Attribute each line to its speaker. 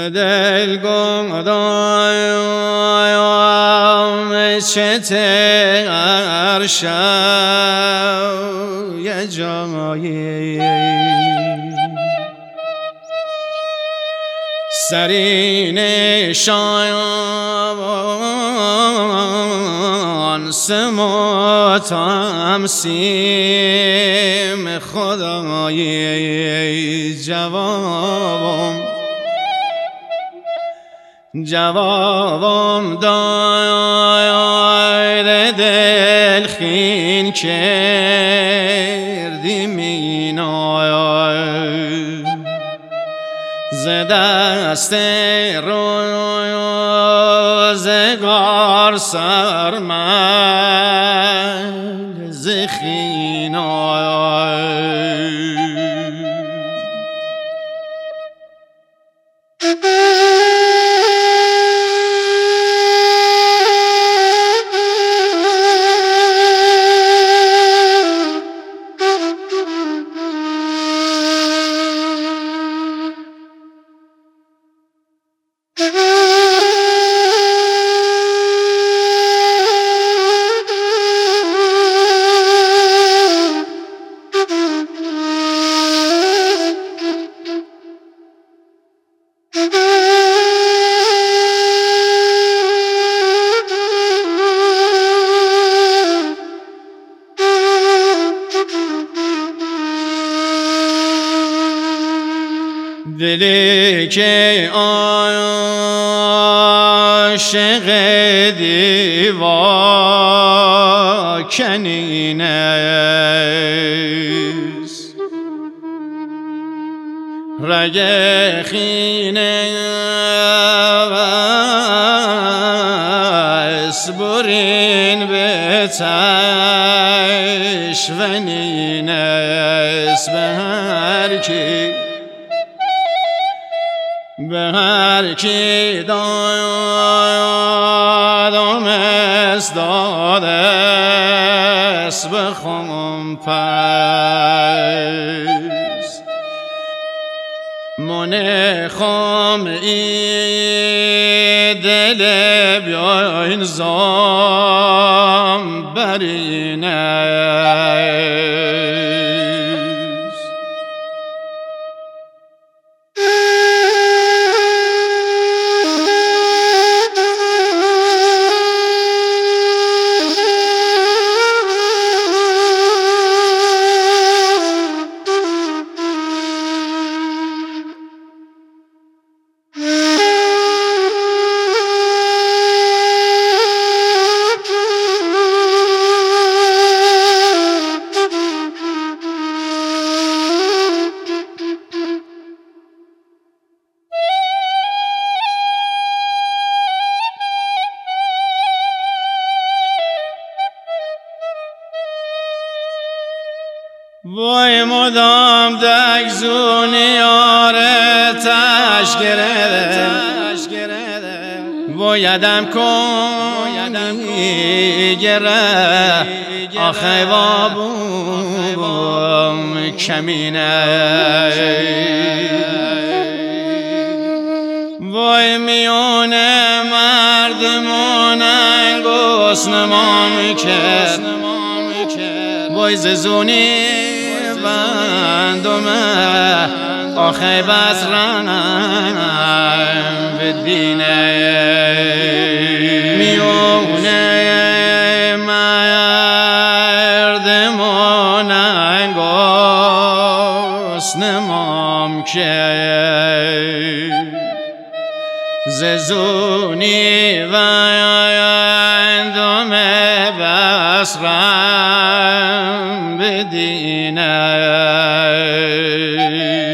Speaker 1: به دل گفتم چه ترشای جایی سرینشان سماتم سیم خدای جوابم داید دل خین کردی مینای ز دست روزگار سرمند ز خینای دلی که عاشق دیوا کنین است رگ خین برین به تشونین است به هر کی دادم از دادست بخوام پس من خام ای دل بیاین زام برین وای مدام دگزونی آره تش گرده وایدم کنی گره آخه وابوم کمینه وای میونه مردمون انگوس نمام کرد وای ززونی بندمه آخه بسرم به دینه میونه مردمون انگوس نمام کرد ززونی بندمه بسرم بدینه